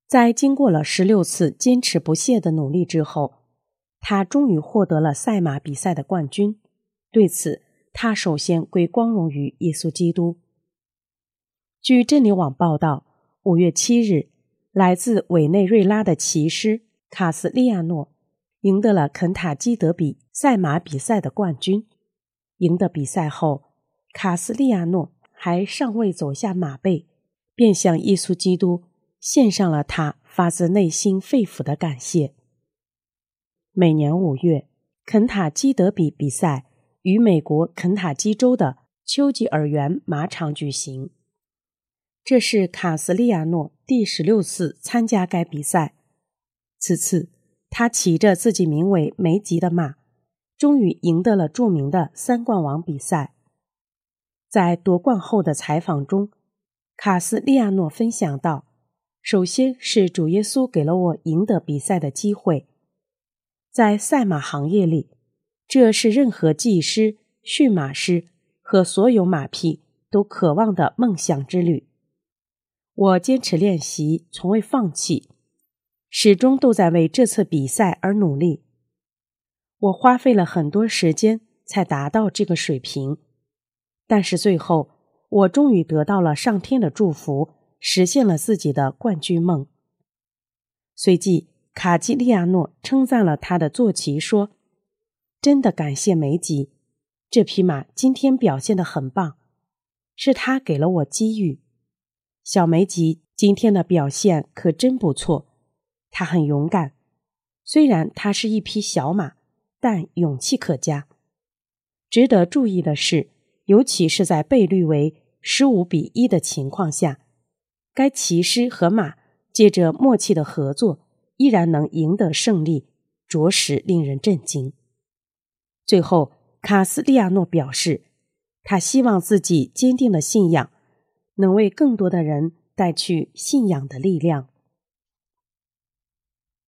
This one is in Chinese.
在经过了16次坚持不懈的努力之后，他终于获得了赛马比赛的冠军。对此，他首先归光荣于耶稣基督。据真理网报道，5月7日，来自委内瑞拉的骑师卡斯利亚诺赢得了肯塔基德比赛马比赛的冠军。赢得比赛后，卡斯利亚诺还尚未走下马背，便向耶稣基督献上了他发自内心肺腑的感谢。每年5月，肯塔基德比比赛于美国肯塔基州的丘吉尔园马场举行。这是卡斯利亚诺第16次参加该比赛。此次，他骑着自己名为梅吉的马，终于赢得了著名的3冠王比赛。在夺冠后的采访中，卡斯利亚诺分享道：首先是主耶稣给了我赢得比赛的机会。在赛马行业里，这是任何技师、驯马师和所有马匹都渴望的梦想之旅。我坚持练习，从未放弃，始终都在为这次比赛而努力。我花费了很多时间才达到这个水平，但是最后，我终于得到了上天的祝福，实现了自己的冠军梦。随即，卡基利亚诺称赞了他的坐骑说：真的感谢梅吉，这匹马今天表现得很棒，是他给了我机遇。小梅吉今天的表现可真不错，他很勇敢，虽然他是一匹小马，但勇气可嘉。值得注意的是，尤其是在倍率为15:1的情况下，该骑师和马借着默契的合作，依然能赢得胜利，着实令人震惊。最后，卡斯利亚诺表示，他希望自己坚定的信仰能为更多的人带去信仰的力量。